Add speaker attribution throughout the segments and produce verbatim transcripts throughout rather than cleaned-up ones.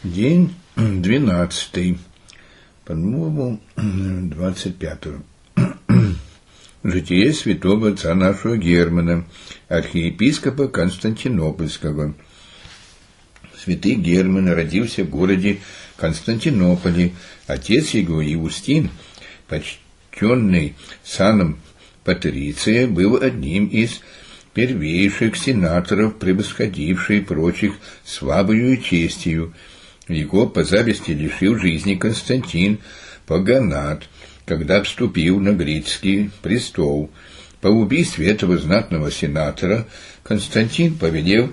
Speaker 1: День двенадцатый, по-моему, двадцать пятого. Житие святого отца нашего Германа, архиепископа Константинопольского. Святый Герман родился в городе Константинополе. Отец его, Иустин, почтенный саном патриция, был одним из первейших сенаторов, превосходивший прочих славою и честью. Его по зависти лишил жизни Константин Паганат, когда вступил на греческий престол. По убийстве этого знатного сенатора Константин повелел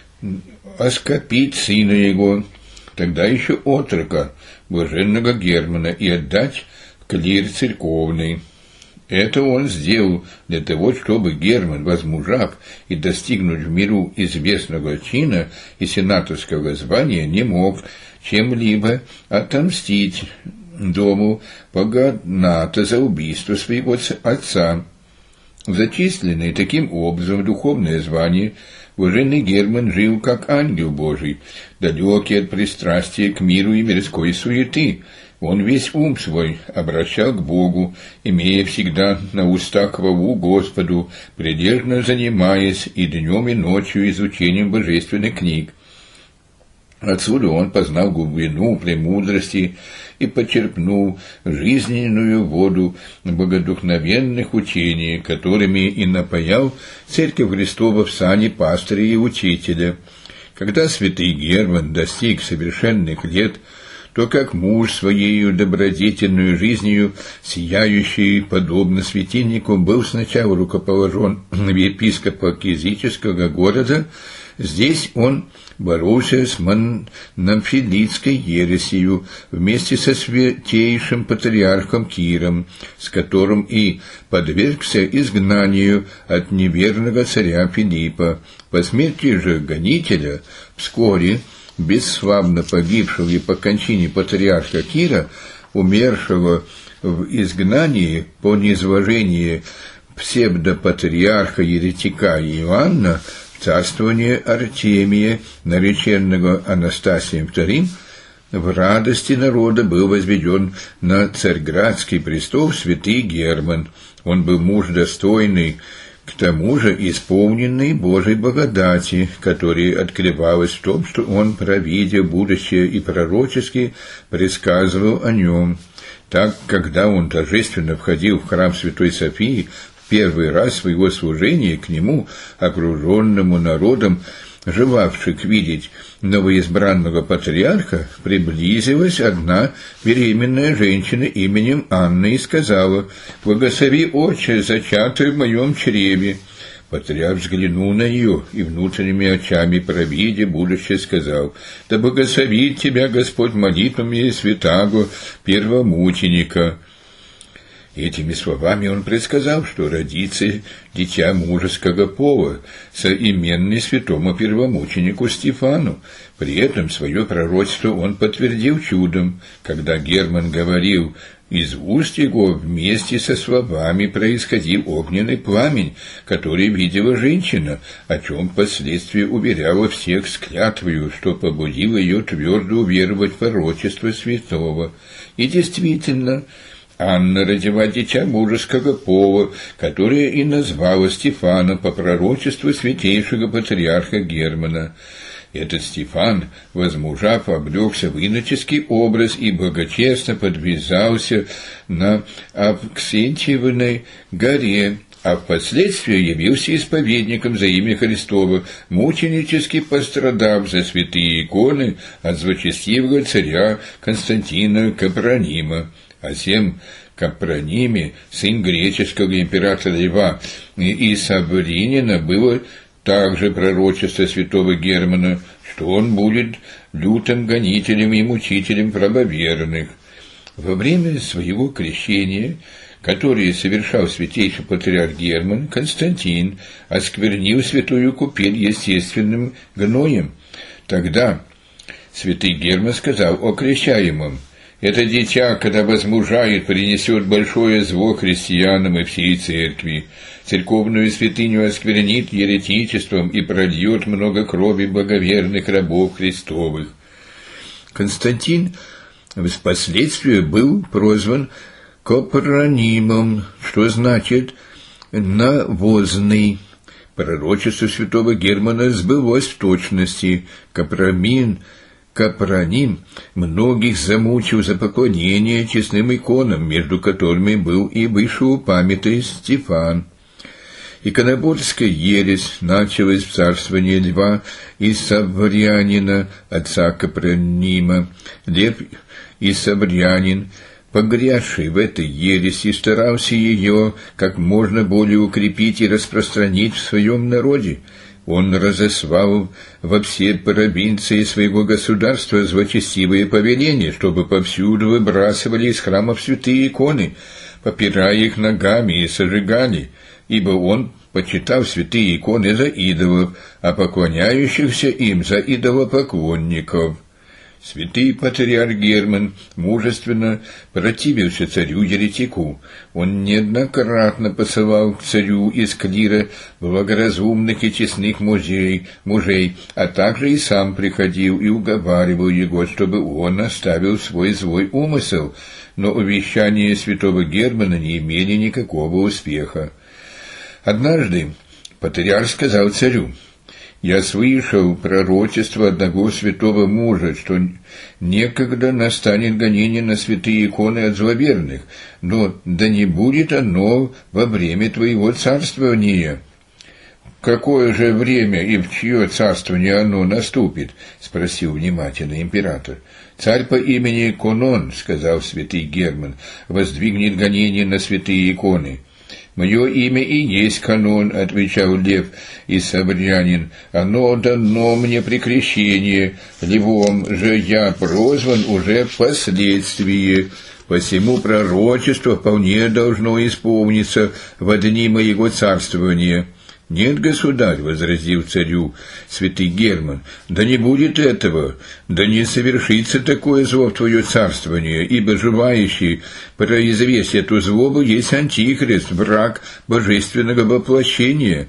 Speaker 1: оскопить сына его, тогда еще отрока, блаженного Германа, и отдать в клир церковный. Это он сделал для того, чтобы Герман, возмужав и достигнуть в миру известного чина и сенаторского звания, не мог чем-либо отомстить дому Паганата за убийство своего отца. Зачисленный таким образом в духовное звание, блаженный Герман жил как ангел Божий, далекий от пристрастия к миру и мирской суеты. Он весь ум свой обращал к Богу, имея всегда на устах хвалу Господу, прилежно занимаясь и днем, и ночью изучением божественных книг. Отсюда он познал глубину премудрости и почерпнул жизненную воду богодухновенных учений, которыми и напоял Церковь Христова в сане пастыря и учителя. Когда святый Герман достиг совершенных лет, то как муж своею добродетельную жизнью, сияющий подобно светильнику, был сначала рукоположен в епископа Кизического города. Здесь он боролся с монофилитской ересью вместе со святейшим патриархом Киром, с которым и подвергся изгнанию от неверного царя Филиппа. По смерти же гонителя вскоре, бесславно погибшего и по кончине патриарха Кира, умершего в изгнании по низвержению псевдопатриарха-еретика Иоанна, в царствование Артемия, нареченного Анастасием вторым, в радости народа был возведен на царьградский престол святый Герман. Он был муж достойный, к тому же исполненный Божьей благодати, которая открывалась в том, что он, провидя будущее и пророчески, предсказывал о нем. Так, когда он торжественно входил в храм Святой Софии, в первый раз своего служения к нему, окруженному народом, желавших видеть новоизбранного патриарха, приблизилась одна беременная женщина именем Анна и сказала: «Благослови, Отче, зачатое в моем чреве». Патриарх взглянул на нее и внутренними очами, провидя будущее, сказал: «Да благословит тебя Господь молитвами святаго первомученика». Этими словами он предсказал, что родится дитя мужеского пола, соименный святому первомученику Стефану. При этом свое пророчество он подтвердил чудом, когда Герман говорил: из уст его вместе со словами происходил огненный пламень, который видела женщина, о чем впоследствии уверяла всех с клятвою, что побудило ее твердо уверовать в пророчество святого. И действительно, Анна родила дитя мужеского пола, которое и назвала Стефана по пророчеству святейшего патриарха Германа. Этот Стефан, возмужав, облегся в иноческий образ и благочестно подвязался на Авксентьевной горе, а впоследствии явился исповедником за имя Христово, мученически пострадав за святые иконы от злочестивого царя Константина Капронима. А сем Капрониме, сын греческого императора Льва и Савринина, было также пророчество святого Германа, что он будет лютым гонителем и мучителем правоверных. Во время своего крещения, которое совершал святейший патриарх Герман, Константин осквернил святую купель естественным гноем. Тогда святый Герман сказал о крещаемом: «Это дитя, когда возмужает, принесет большое зло христианам и всей церкви. Церковную святыню осквернит еретичеством и прольет много крови благоверных рабов Христовых». Константин впоследствии был прозван Копронимом, что значит «навозный». Пророчество святого Германа сбылось в точности. Копромин, Копроним многих замучил за поклонение честным иконам, между которыми был и вышеупомянутый Стефан. Иконоборская ересь началась в царствовании Льва Исаврянина, отца Копронима. Лев Исаврянин, погрязший в этой ереси, старался ее как можно более укрепить и распространить в своем народе. Он разослал во все провинции своего государства злочестивые повеления, чтобы повсюду выбрасывали из храмов святые иконы, попирая их ногами и сожигали, ибо он почитал святые иконы за идолов, а поклоняющихся им за идолопоклонников. Святый патриарх Герман мужественно противился царю-еретику. Он неоднократно посылал к царю из клира благоразумных и честных мужей, мужей, а также и сам приходил и уговаривал его, чтобы он оставил свой злой умысел, но увещания святого Германа не имели никакого успеха. Однажды патриарх сказал царю: «Я слышал пророчество одного святого мужа, что некогда настанет гонение на святые иконы от зловерных, но да не будет оно во время твоего царствования». «Какое же время и в чье царствование оно наступит?» — спросил внимательно император. «Царь по имени Конон, — сказал святый Герман, — воздвигнет гонение на святые иконы». «Мое имя и есть Канон, — отвечал Лев Исаврянин, — оно дано мне при крещении, львом же я прозван уже впоследствии, посему пророчество вполне должно исполниться в дни моего царствования». «Нет, государь, — возразил царю святый Герман, — да не будет этого, да не совершится такое зло в твое царствование, ибо желающий произвести эту злобу есть антихрист, враг божественного воплощения.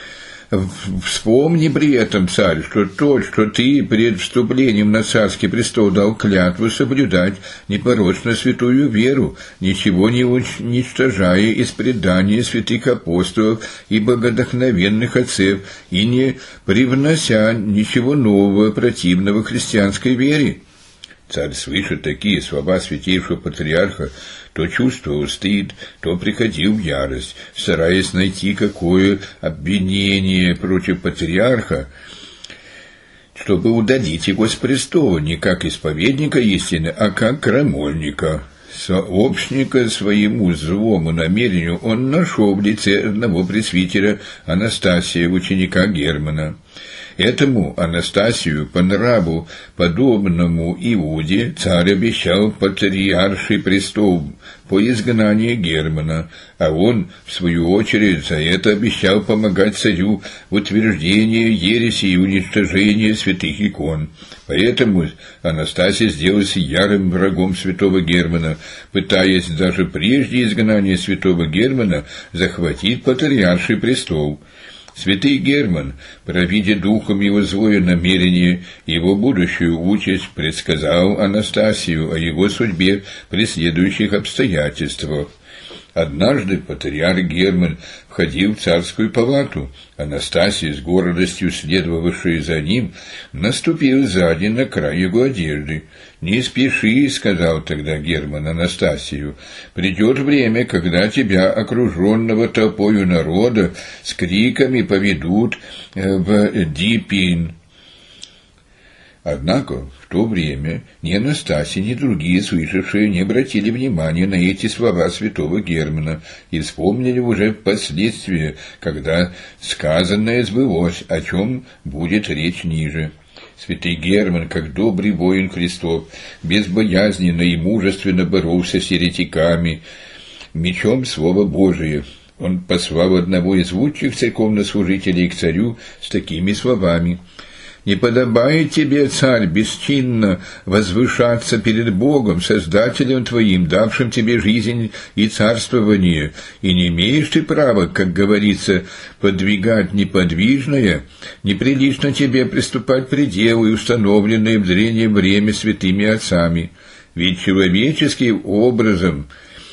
Speaker 1: Вспомни при этом, царь, что тот, что ты перед вступлением на царский престол дал клятву соблюдать непорочно святую веру, ничего не уничтожая из предания святых апостолов и богодохновенных отцев, и не привнося ничего нового, противного христианской вере». Царь, слыша такие слова святейшего патриарха, то чувствовал стыд, то приходил в ярость, стараясь найти какое обвинение против патриарха, чтобы удалить его с престола не как исповедника истины, а как крамольника. Сообщника своему злому намерению он нашел в лице одного пресвитера Анастасия, ученика Германа. Этому Анастасию, по нраву подобному Иуде, царь обещал патриарший престол по изгнании Германа, а он, в свою очередь, за это обещал помогать царю в утверждении ереси и уничтожении святых икон. Поэтому Анастасий сделался ярым врагом святого Германа, пытаясь даже прежде изгнания святого Германа захватить патриарший престол. Святый Герман, провидя духом его злое намерение, его будущую участь, предсказал Анастасию о его судьбе при следующих обстоятельствах. Однажды патриарх Герман входил в царскую палату. Анастасия, с гордостью следовавшая за ним, наступила сзади на край его одежды. «Не спеши, — сказал тогда Герман Анастасию, — придет время, когда тебя, окруженного толпою народа, с криками поведут в Дипин». Однако в то время ни Анастасия, ни другие слышавшие не обратили внимания на эти слова святого Германа и вспомнили уже впоследствии, когда сказанное сбылось, о чем будет речь ниже. Святый Герман, как добрый воин Христов, безбоязненно и мужественно боролся с еретиками мечом Слова Божия. Он послал одного из лучших церковнослужителей к царю с такими словами: Не подобает тебе, царь, бесчинно возвышаться перед Богом, Создателем твоим, давшим тебе жизнь и царствование, и не имеешь ты права, как говорится, подвигать неподвижное, неприлично тебе приступать пределы, установленные в древнее время святыми отцами, ведь человеческим образом,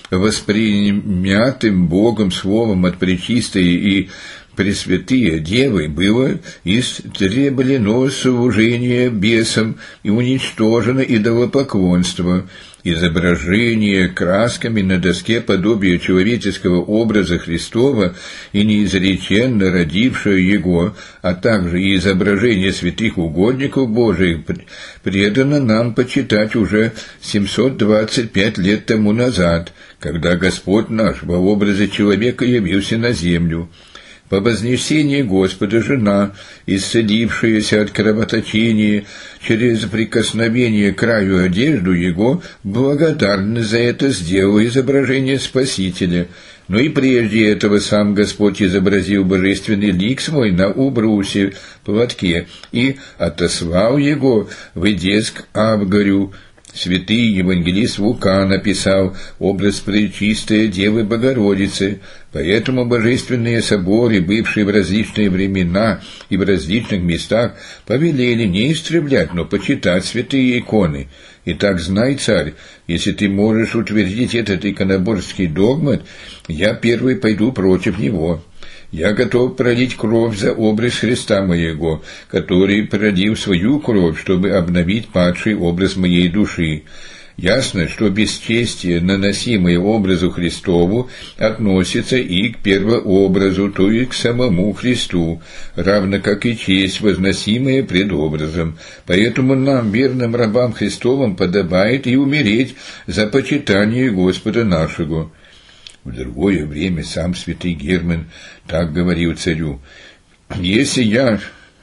Speaker 1: воспринятым Богом словом от пречистой и Пресвятые Девы было истреблено служение бесам и уничтожено идолопоклонство. Изображение красками на доске подобия человеческого образа Христова и неизреченно родившее его, а также и изображение святых угодников Божиих предано нам почитать уже семьсот двадцать пять лет тому назад, когда Господь наш во образе человека явился на землю. По вознесении Господа жена, исцелившаяся от кровоточения через прикосновение к краю одежду его, благодарна за это сделала изображение Спасителя. Но и прежде этого сам Господь изобразил божественный лик свой на убрусе, платке, и отослал его в Эдеск Авгарю. Святый евангелист Лука написал образ пречистой Девы Богородицы, поэтому божественные соборы, бывшие в различные времена и в различных местах, повелели не истреблять, но почитать святые иконы. Итак, знай, царь, если ты можешь утвердить этот иконоборческий догмат, я первый пойду против него. Я готов пролить кровь за образ Христа моего, который пролил свою кровь, чтобы обновить падший образ моей души. Ясно, что бесчестие, наносимое образу Христову, относится и к первообразу, то есть к самому Христу, равно как и честь, возносимая пред образом. Поэтому нам, верным рабам Христовым, подобает и умереть за почитание Господа нашего». В другое время сам святый Герман так говорил царю: «Если я,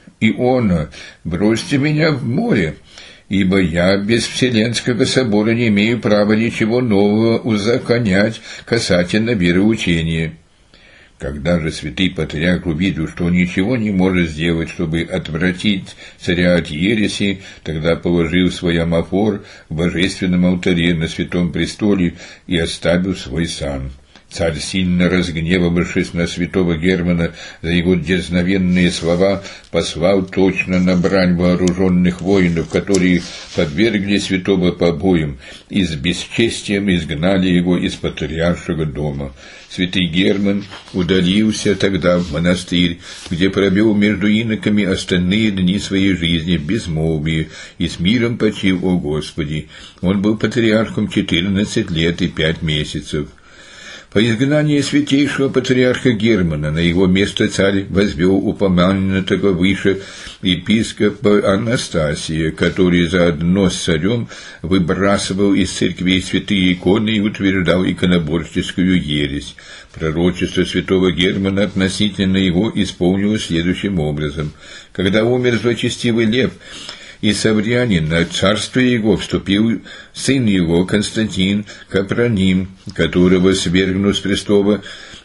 Speaker 1: Иона, бросьте меня в море, ибо я без Вселенского собора не имею права ничего нового узаконять касательно вероучения». Когда же святый патриарх увидел, что ничего не может сделать, чтобы отвратить царя от ереси, тогда положил свой амафор в божественном алтаре на святом престоле и оставил свой сан. Царь, сильно разгневавшись на святого Германа за его дерзновенные слова, послал точно на брань вооруженных воинов, которые подвергли святого побоям и с бесчестием изгнали его из патриаршего дома. Святый Герман удалился тогда в монастырь, где провел между иноками остальные дни своей жизни в безмолвии и с миром почил о Господи. Он был патриархом четырнадцать лет и пять месяцев. По изгнании святейшего патриарха Германа на его место царь возвел упомянутого выше епископа Анастасия, который заодно с царем выбрасывал из церквей святые иконы и утверждал иконоборческую ересь. Пророчество святого Германа относительно его исполнилось следующим образом. Когда умер злочестивый Лев, и Саврянин, на царство его вступил сын его Константин Капроним, которого свергнул с престола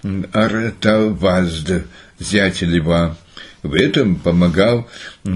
Speaker 1: Артавазд, зятя Льва. В этом помогал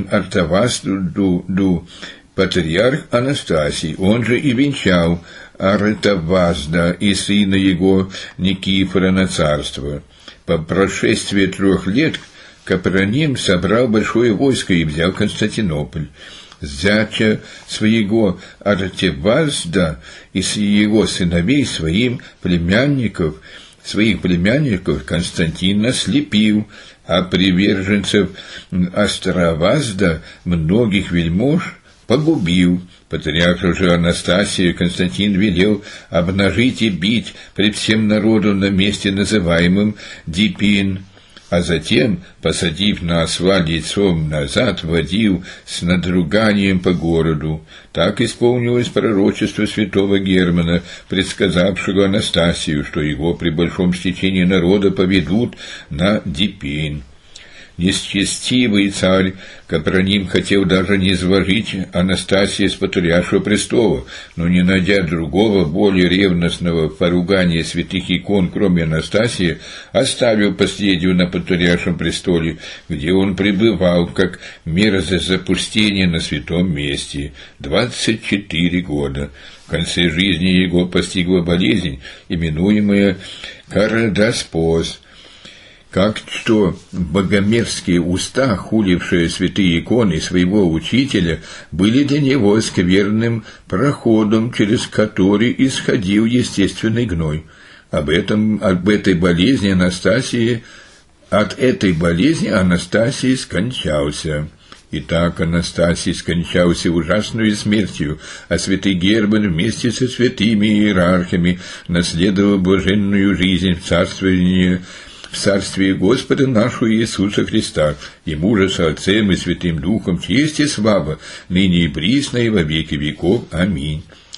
Speaker 1: Артавазду патриарх Анастасий, он же и венчал Артавазда и сына его Никифора на царство. По прошествии трех лет Капроним собрал большое войско и взял Константинополь. Зятя своего Артавазда и его сыновей своим племянников, своих племянников Константин ослепил, а приверженцев Астравазда многих вельмож погубил. Патриарх же Анастасия Константин велел обнажить и бить пред всем народом на месте, называемым Дипин, а затем, посадив на осла лицом назад, водил с надруганием по городу. Так исполнилось пророчество святого Германа, предсказавшего Анастасию, что его при большом стечении народа поведут на Дипин. нечестивый царь Капроним хотел даже не извожить Анастасия с патриаршего престола, но, не найдя другого, более ревностного поругания святых икон, кроме Анастасии, оставил последнюю на патриаршем престоле, где он пребывал, как мерзость запустения на святом месте, двадцать четыре года. В конце жизни его постигла болезнь, именуемая карадоспоз, как что богомерзкие уста, хулившие святые иконы своего учителя, были для него скверным проходом, через который исходил естественный гной. Об этом, об этой болезни Анастасии, от этой болезни Анастасий скончался. Итак, Анастасий скончался ужасную смертью, а святый Герман вместе со святыми иерархами наследовал блаженную жизнь в царствовании в царстве Господа нашего Иисуса Христа, Ему же со Отцем и Святым Духом честь и слава, ныне и присно и во веки веков. Аминь.